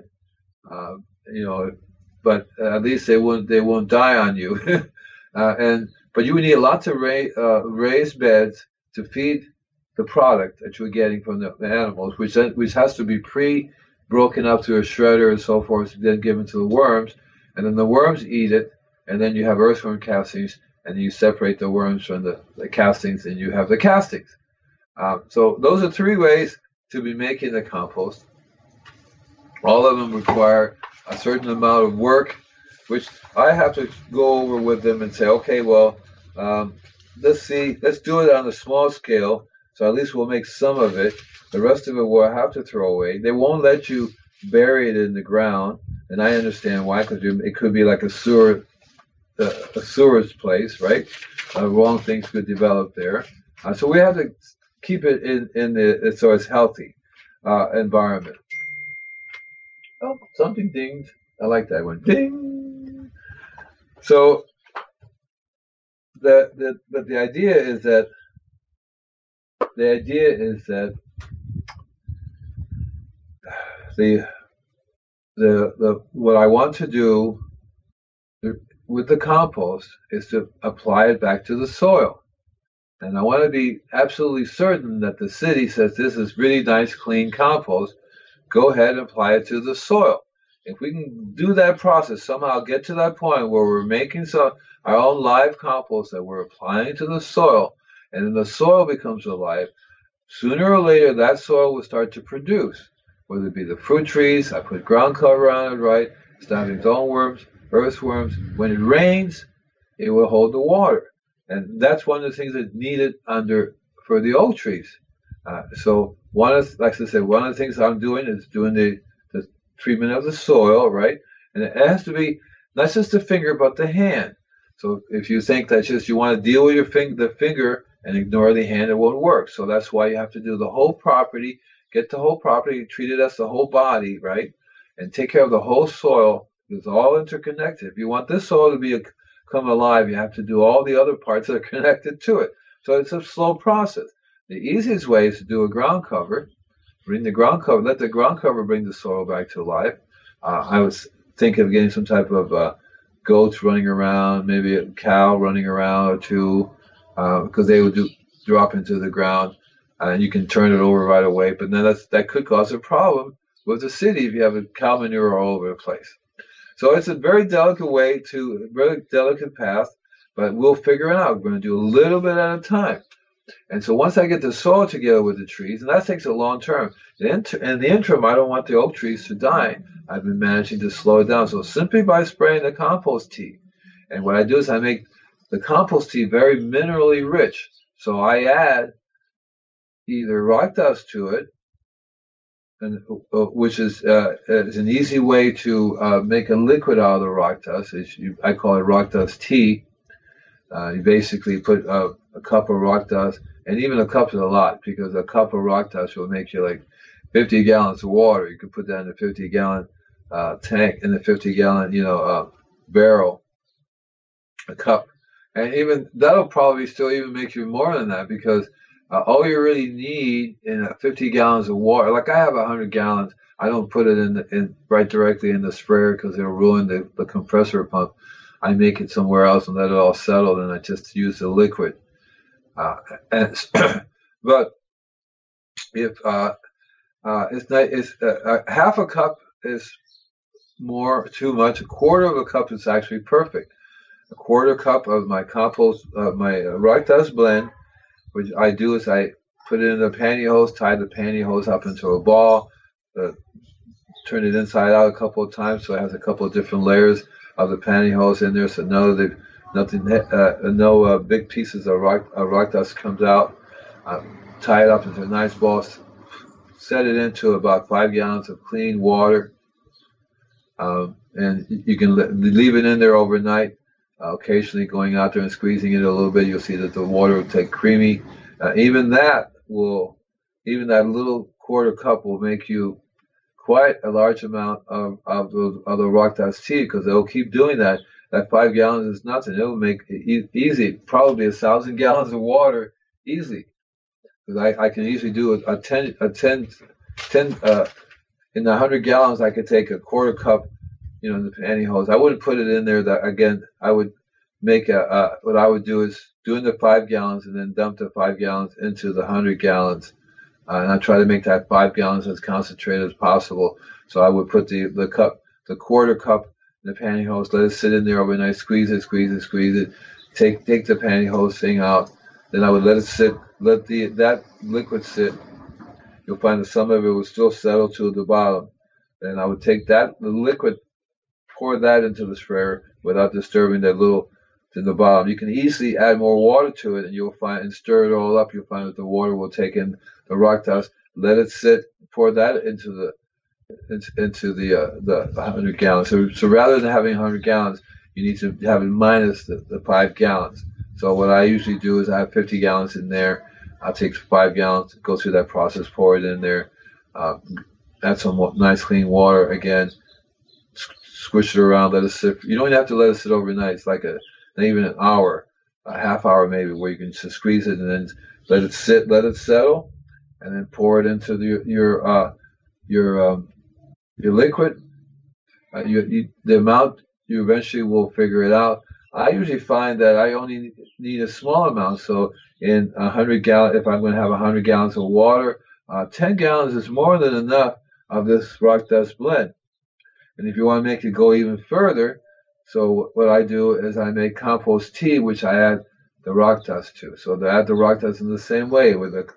but at least they won't die on you. But you would need lots of raised beds to feed the product that you're getting from the animals, which has to be broken up to a shredder and so forth, then given to the worms, and then the worms eat it, and then you have earthworm castings, and you separate the worms from the castings, and you have the castings. So those are three ways to be making the compost. All of them require a certain amount of work, which I have to go over with them and say, okay, well, let's do it on a small scale, so at least we'll make some of it. The rest of it we'll have to throw away. They won't let you bury it in the ground, and I understand why, because it could be like a sewerage place, right? Wrong things could develop there. So we have to keep it in so it's healthy environment. Oh, something dinged. I like that one. Ding. So but the idea is that the what I want to do with the compost is to apply it back to the soil. And I want to be absolutely certain that the city says this is really nice, clean compost. Go ahead and apply it to the soil. If we can do that process, somehow get to that point where we're making our own live compost that we're applying to the soil, and then the soil becomes alive, sooner or later that soil will start to produce, whether it be the fruit trees. I put ground cover on it, right? Stopping zone worms, earthworms. When it rains, it will hold the water. And that's one of the things that's needed for the oak trees. So one of the things I'm doing is doing the treatment of the soil, right? And it has to be not just the finger, but the hand. So if you think that you want to deal with the finger and ignore the hand, it won't work. So that's why you have to do the whole property, get the whole property, treat it as the whole body, right? And take care of the whole soil. It's all interconnected. If you want this soil to become alive, you have to do all the other parts that are connected to it. So it's a slow process. The easiest way is to do a ground cover. Let the ground cover bring the soil back to life. I was thinking of getting some type of goats running around, maybe a cow running around or two, because they would drop into the ground, and you can turn it over right away. But then that could cause a problem with the city if you have a cow manure all over the place. So it's a very delicate path, but we'll figure it out. We're going to do a little bit at a time. And so once I get the soil together with the trees, and that takes a long term, in the interim, I don't want the oak trees to die. I've been managing to slow it down. So simply by spraying the compost tea, and what I do is I make the compost tea very minerally rich. So I add either rock dust to it, which is an easy way to make a liquid out of the rock dust. I call it rock dust tea. You basically put a cup of rock dust, and even a cup is a lot, because a cup of rock dust will make you like 50 gallons of water. You could put that in a 50-gallon tank, in a 50-gallon barrel, a cup, and even that'll probably still even make you more than that, because all you really need in 50 gallons of water, like I have 100 gallons, I don't put it in right directly in the sprayer because it'll ruin the compressor pump. I make it somewhere else and let it all settle, and I just use the liquid. But if It's not. It's half a cup is too much. A quarter of a cup is actually perfect. A quarter cup of my compost, my rock dust blend, which I do is I put it in the pantyhose, tie the pantyhose up into a ball, turn it inside out a couple of times so it has a couple of different layers of the pantyhose in there, so no big pieces of rock dust comes out. Tie it up into a nice ball. Set it into about 5 gallons of clean water, and you can leave it in there overnight. Occasionally going out there and squeezing it a little bit, you'll see that the water will take creamy. Even that little quarter cup will make you quite a large amount of the rock dust tea, because they'll keep doing that. That 5 gallons is nothing. It'll make it easy, probably 1,000 gallons of water easy. Because I can easily do a 10 in the 100 gallons. I could take a quarter cup, in the pantyhose. I wouldn't put it in there. That again, I would make what I would do is doing the 5 gallons and then dump the 5 gallons into the 100 gallons. And I try to make that 5 gallons as concentrated as possible. So I would put the quarter cup in the pantyhose, let it sit in there overnight, squeeze it, take the pantyhose thing out. Then I would let it sit, let that liquid sit. You'll find that some of it will still settle to the bottom. Then I would take the liquid, pour that into the sprayer without disturbing that little to the bottom. You can easily add more water to it, and you'll find, and stir it all up. You'll find that the water will take in the rock dust. Let it sit. Pour that into the 100 gallons. So rather than having 100 gallons, you need to have it minus the 5 gallons. So what I usually do is I have 50 gallons in there. I'll take 5 gallons, go through that process, pour it in there, add some nice clean water again, squish it around, let it sit. You don't even have to let it sit overnight. It's like not even an hour, a half hour maybe, where you can just squeeze it and then let it sit, let it settle, and then pour it into your liquid. The amount, you eventually will figure it out. I usually find that I only need a small amount. So in 100 gallons, if I'm going to have 100 gallons of water, 10 gallons is more than enough of this rock dust blend. And if you want to make it go even further, so what I do is I make compost tea, which I add the rock dust to. So I add the rock dust in the same way with the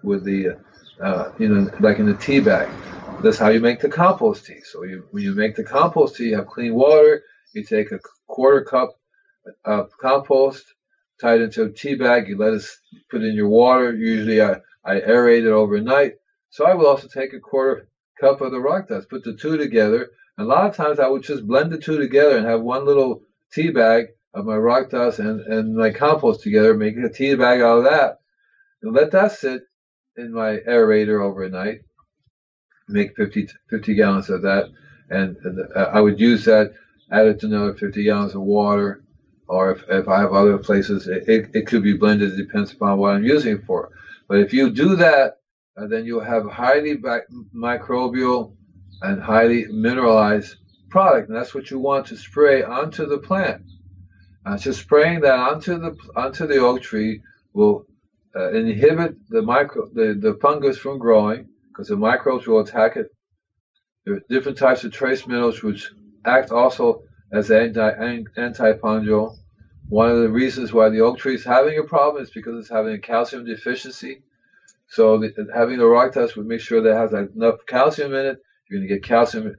like in the tea bag. That's how you make the compost tea. So when you make the compost tea, you have clean water. You take a quarter cup of compost, tie it into a tea bag. You let it put in your water. Usually I aerate it overnight. So I will also take a quarter cup of the rock dust, put the two together. And a lot of times I would just blend the two together and have one little tea bag of my rock dust and my compost together, make a tea bag out of that, and let that sit in my aerator overnight. Make 50 gallons of that, and I would use that, add it to another 50 gallons of water, or if I have other places, it could be blended. It depends upon what I'm using it for. But if you do that, then you'll have highly microbial and highly mineralized product, and that's what you want to spray onto the plant. Just spraying that onto the oak tree will inhibit the fungus from growing, because the microbes will attack it. There are different types of trace minerals which act also as antifungal. One of the reasons why the oak tree is having a problem is because it's having a calcium deficiency. So having the rock dust would make sure that it has enough calcium in it. You're going to get calcium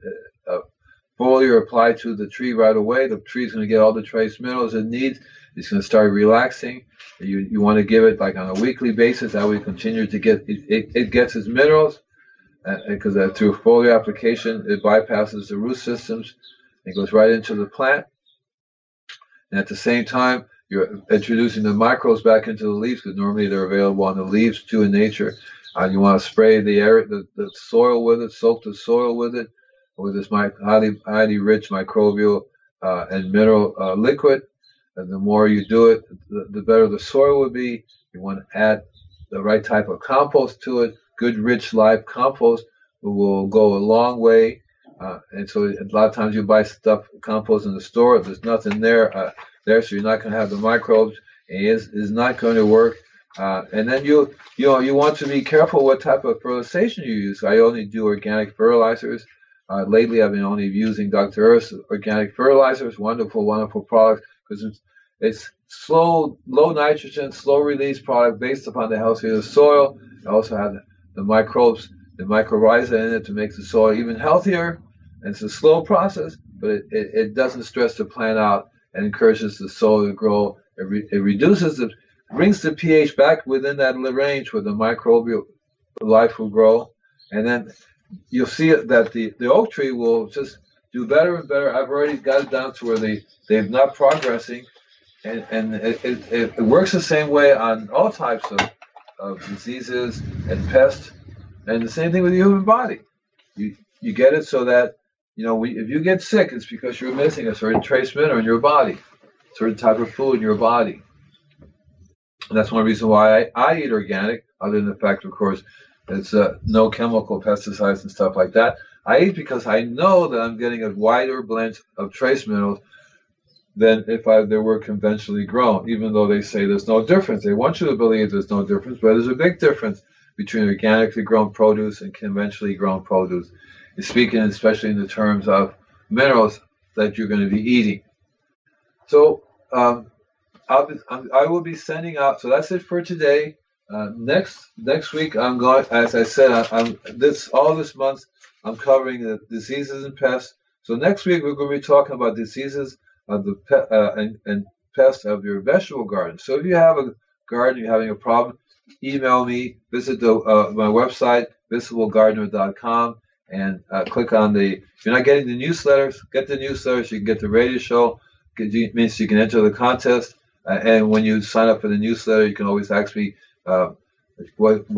foliar applied to the tree right away. The tree is going to get all the trace minerals it needs. It's going to start relaxing. You want to give it like on a weekly basis. That way you continue to get it gets its minerals, because through foliar application it bypasses the root systems. It goes right into the plant. And at the same time, you're introducing the microbes back into the leaves, because normally they're available on the leaves too in nature. You want to spray the soil with it, soak the soil with it, with this highly rich microbial and mineral liquid. And the more you do it, the better the soil will be. You want to add the right type of compost to it. Good, rich, live compost will go a long way. And so a lot of times you buy compost in the store. There's nothing there, so you're not going to have the microbes. And it's not going to work And then you want to be careful what type of fertilization you use. I only do organic fertilizers. Lately, I've been only using Dr. Earth's organic fertilizers. Wonderful, wonderful product because it's slow, low nitrogen, slow release product based upon the health of the soil. I also have the microbes, the mycorrhiza in it to make the soil even healthier. And it's a slow process, but it doesn't stress the plant out and encourages the soil to grow. It brings the pH back within that range where the microbial life will grow. And then you'll see that the oak tree will just do better and better. I've already got it down to where they're not progressing. And it works the same way on all types of diseases and pests. And the same thing with the human body. You get it so that, if you get sick, it's because you're missing a certain trace mineral in your body, a certain type of food in your body. And that's one reason why I eat organic, other than the fact, of course, it's no chemical pesticides and stuff like that. I eat because I know that I'm getting a wider blend of trace minerals than if they were conventionally grown, even though they say there's no difference. They want you to believe there's no difference, but there's a big difference between organically grown produce and conventionally grown produce. It's speaking especially in the terms of minerals that you're going to be eating. So I will be sending out. So that's it for today. Next week I'm going. As I said, all this month I'm covering the diseases and pests. So next week we're going to be talking about diseases of the and pests of your vegetable garden. So if you have a garden, you're having a problem, email me. Visit my website, visiblegardener.com, and click on if you're not getting the newsletters, get the newsletters. You can get the radio show. It means you can enter the contest. And when you sign up for the newsletter, you can always ask me if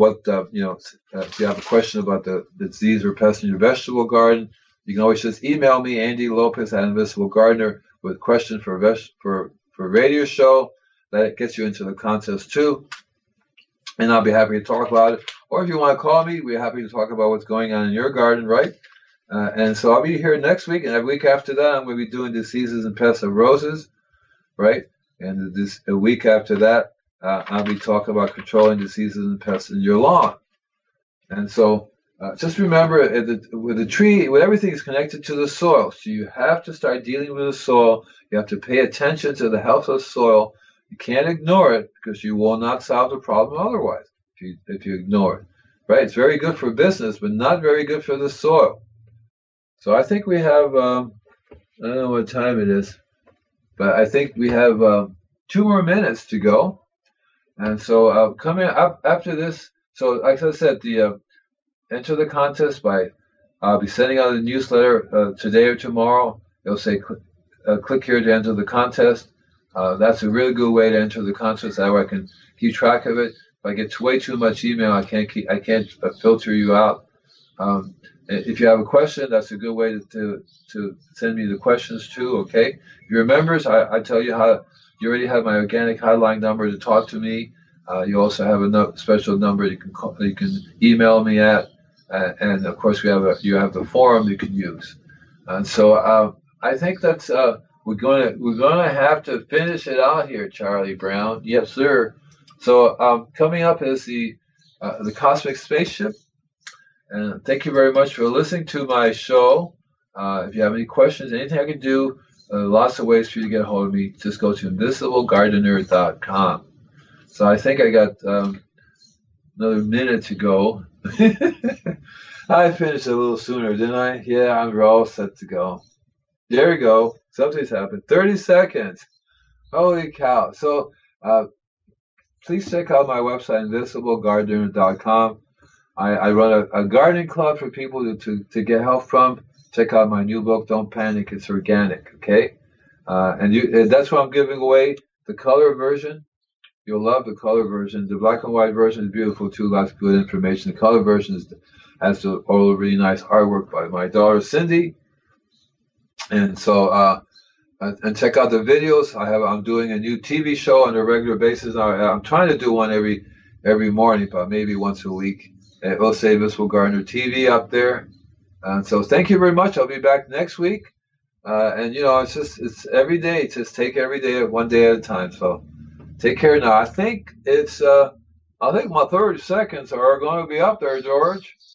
you have a question about the disease or pest in your vegetable garden. You can always just email me, Andy Lopez at Invisible Gardener, with a question for radio show. That gets you into the contest too. And I'll be happy to talk about it. Or if you want to call me, we're happy to talk about what's going on in your garden, right? And so I'll be here next week, and a week after that, I'm going to be doing diseases and pests of roses, right? And a week after that, I'll be talking about controlling diseases and pests in your lawn. And so just remember, with the tree, with everything is connected to the soil. So you have to start dealing with the soil. You have to pay attention to the health of the soil. You can't ignore it because you will not solve the problem otherwise if you ignore it. Right? It's very good for business, but not very good for the soil. So I think we have, I don't know what time it is, but I think we have 2 more minutes to go. And so coming up after this, so like I said, enter the contest I'll be sending out a newsletter today or tomorrow. It'll say click here to enter the contest. That's a really good way to enter the contest. That way I can keep track of it. If I get way too much email, I can't filter you out. If you have a question, that's a good way to send me the questions too. Okay. If you're members, I tell you how. You already have my organic hotline number to talk to me. You also have a special number you can email me at, and of course you have the forum you can use. And so I think that's we're gonna have to finish it out here, Charlie Brown. Yes, sir. So coming up is the Cosmic Spaceship, and thank you very much for listening to my show. If you have any questions, anything I can do. Lots of ways for you to get a hold of me. Just go to invisiblegardener.com. So I think I got another minute to go. I finished a little sooner, didn't I? Yeah, I'm all set to go. There we go. Something's happened. 30 seconds. Holy cow. So please check out my website, invisiblegardener.com. I run a gardening club for people to get help from. Check out my new book, Don't Panic, It's Organic, okay? And that's what I'm giving away, the color version. You'll love the color version. The black and white version is beautiful too, lots of good information. The color version has all really nice artwork by my daughter, Cindy. And so, and check out the videos. I'm doing a new TV show on a regular basis. I'm trying to do one every morning, but maybe once a week. It will say Visible Gardener TV up there. And so thank you very much. I'll be back next week. And it's every day. Just take every day, one day at a time. So take care now. I think it's I think my 30 seconds are going to be up there, George.